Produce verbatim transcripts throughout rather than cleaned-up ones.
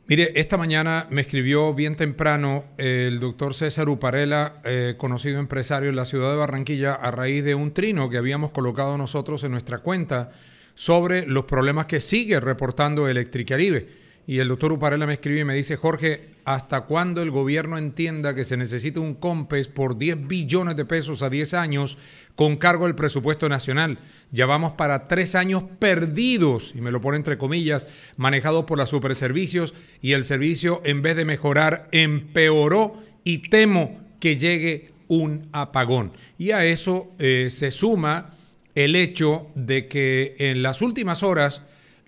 Mire, esta mañana me escribió bien temprano el doctor César Uparela, eh, conocido empresario en la ciudad de Barranquilla, a raíz de un trino que habíamos colocado nosotros en nuestra cuenta sobre los problemas que sigue reportando Electricaribe. Y el doctor Uparela me escribe y me dice: Jorge, ¿hasta cuándo el gobierno entienda que se necesita un COMPES por diez billones de pesos a diez años con cargo al presupuesto nacional? Ya vamos para tres años perdidos, y me lo pone entre comillas, manejados por las superservicios, y el servicio, en vez de mejorar, empeoró, y temo que llegue un apagón. Y a eso eh, se suma el hecho de que en las últimas horas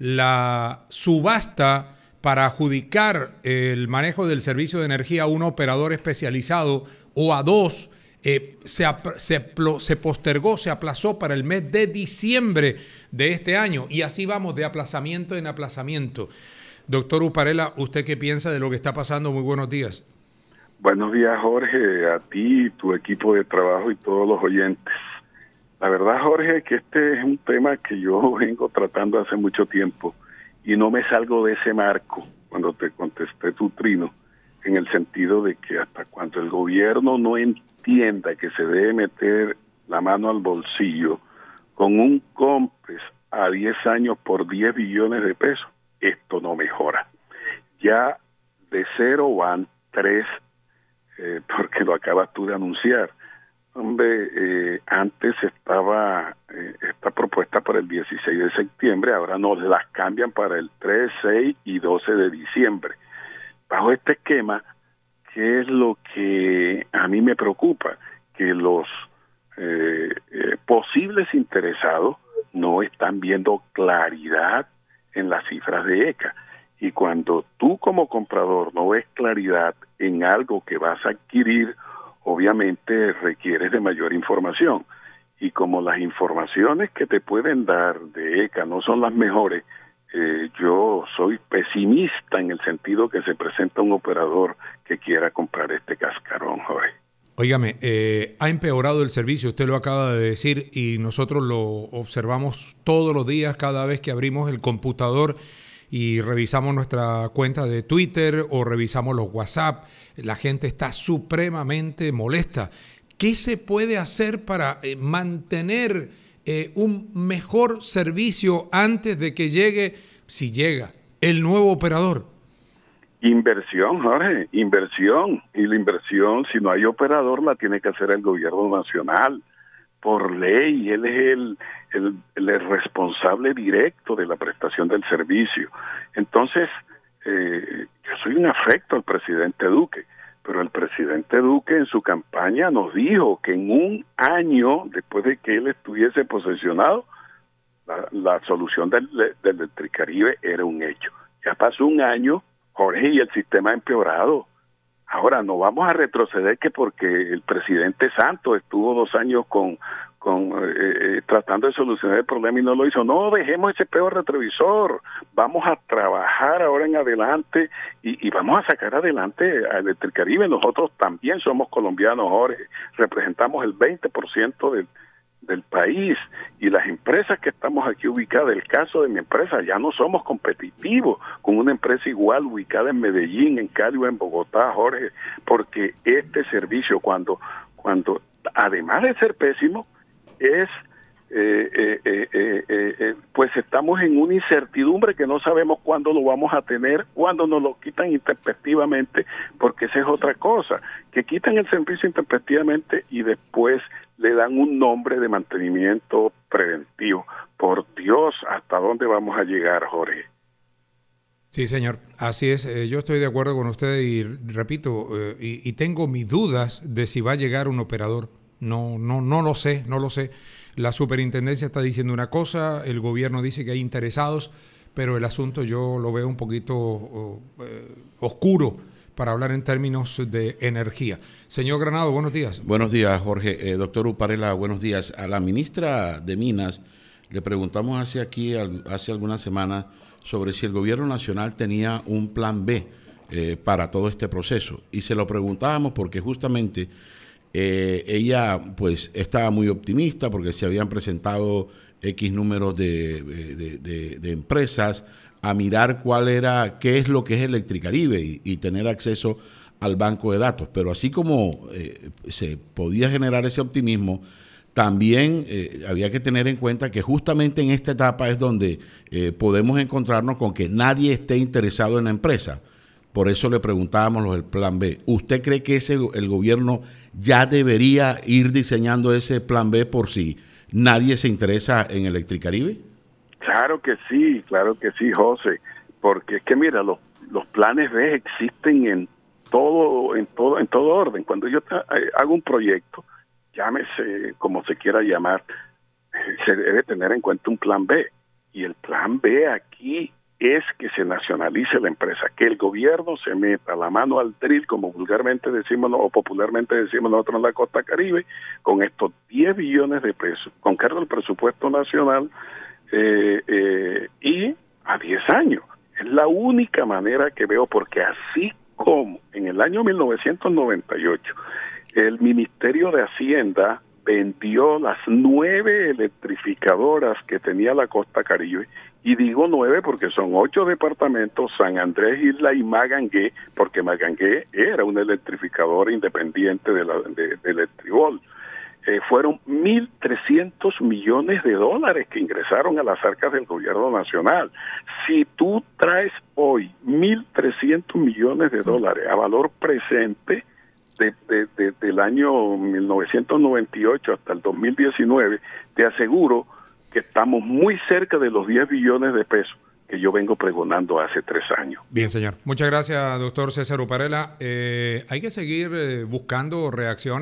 la subasta para adjudicar el manejo del servicio de energía a un operador especializado o a dos, eh, se, se, se postergó, se aplazó para el mes de diciembre de este año, y así vamos de aplazamiento en aplazamiento. Doctor Uparela, ¿usted qué piensa de lo que está pasando? Muy buenos días. Buenos días, Jorge, a ti, tu equipo de trabajo y todos los oyentes. La verdad, Jorge, que este es un tema que yo vengo tratando hace mucho tiempo, y no me salgo de ese marco cuando te contesté tu trino, en el sentido de que hasta cuando el gobierno no entienda que se debe meter la mano al bolsillo con un COMPES a diez años por diez billones de pesos, esto no mejora. Ya de cero van tres, eh, porque lo acabas tú de anunciar. Hombre, eh, antes estaba eh, esta propuesta para el dieciséis de septiembre, ahora nos las cambian para el tres, seis y doce de diciembre. Bajo este esquema, ¿qué es lo que a mí me preocupa? Que los eh, eh, posibles interesados no están viendo claridad en las cifras de ECA. Y cuando tú como comprador no ves claridad en algo que vas a adquirir, obviamente requieres de mayor información, y como las informaciones que te pueden dar de ECA no son las mejores, eh, yo soy pesimista en el sentido que se presenta un operador que quiera comprar este cascarón, Jorge. Óigame, eh, ha empeorado el servicio, usted lo acaba de decir, y nosotros lo observamos todos los días cada vez que abrimos el computador y revisamos nuestra cuenta de Twitter o revisamos los WhatsApp. La gente está supremamente molesta. ¿Qué se puede hacer para eh, mantener eh, un mejor servicio antes de que llegue, si llega, el nuevo operador? Inversión, Jorge, inversión. Y la inversión, si no hay operador, la tiene que hacer el gobierno nacional. Por ley, él es el, el, el responsable directo de la prestación del servicio. Entonces, eh, yo soy un afecto al presidente Duque, pero el presidente Duque en su campaña nos dijo que en un año, después de que él estuviese posesionado, la, la solución del, del Electricaribe era un hecho. Ya pasó un año, Jorge, y el sistema ha empeorado. Ahora, no vamos a retroceder que porque el presidente Santos estuvo dos años con, con eh, tratando de solucionar el problema y no lo hizo. No, dejemos ese peor retrovisor. Vamos a trabajar ahora en adelante y, y vamos a sacar adelante a Electricaribe. Nosotros también somos colombianos, Jorge. Representamos el veinte por ciento del del país, y las empresas que estamos aquí ubicadas, el caso de mi empresa, ya no somos competitivos con una empresa igual ubicada en Medellín, en Cali o en Bogotá, Jorge, porque este servicio, cuando, cuando además de ser pésimo, es eh, eh, eh, eh, eh, pues estamos en una incertidumbre que no sabemos cuándo lo vamos a tener, cuándo nos lo quitan intempestivamente, porque esa es otra cosa, que quitan el servicio intempestivamente y después le dan un nombre de mantenimiento preventivo. Por Dios, ¿hasta dónde vamos a llegar, Jorge? Sí, señor, así es. Eh, yo estoy de acuerdo con usted y repito, eh, y, y tengo mis dudas de si va a llegar un operador. No, no, no lo sé, no lo sé. La superintendencia está diciendo una cosa, el gobierno dice que hay interesados, pero el asunto yo lo veo un poquito eh, oscuro para hablar en términos de energía. Señor Granado, buenos días. Buenos días, Jorge. Eh, doctor Uparela, buenos días. A la ministra de Minas le preguntamos hace aquí, hace algunas semanas, sobre si el gobierno nacional tenía un plan B eh, para todo este proceso. Y se lo preguntábamos porque justamente eh, ella pues estaba muy optimista porque se habían presentado X números de, de, de, de empresas a mirar cuál era, qué es lo que es Electricaribe y, y tener acceso al banco de datos. Pero así como eh, se podía generar ese optimismo, también eh, había que tener en cuenta que justamente en esta etapa es donde eh, podemos encontrarnos con que nadie esté interesado en la empresa. Por eso le preguntábamos lo del plan B. ¿Usted cree que ese, el gobierno ya debería ir diseñando ese plan B por si nadie se interesa en Electricaribe? Claro que sí, claro que sí, José, porque es que mira, los, los planes B existen en todo, en todo, en todo orden. Cuando yo te, eh, hago un proyecto, llámese como se quiera llamar, se debe tener en cuenta un plan B. Y el plan B aquí es que se nacionalice la empresa, que el gobierno se meta la mano al drill, como vulgarmente decimos o popularmente decimos nosotros en la costa Caribe, con estos diez billones de pesos, con cargo al presupuesto nacional eh, eh, y a diez años. Es la única manera que veo, porque así como en el año mil novecientos noventa y ocho el Ministerio de Hacienda vendió las nueve electrificadoras que tenía la costa Caribe, y digo nueve porque son ocho departamentos, San Andrés, Isla y Magangué, porque Magangué era una electrificadora independiente de, la, de, de Electribol. Eh, fueron mil trescientos millones de dólares que ingresaron a las arcas del gobierno nacional. Si tú traes hoy mil trescientos millones de dólares a valor presente, De, de, de, del año mil novecientos noventa y ocho hasta el dos mil diecinueve, te aseguro que estamos muy cerca de los diez billones de pesos que yo vengo pregonando hace tres años. Bien, señor. Muchas gracias, doctor César Uparela. Eh, hay que seguir eh, buscando reacciones.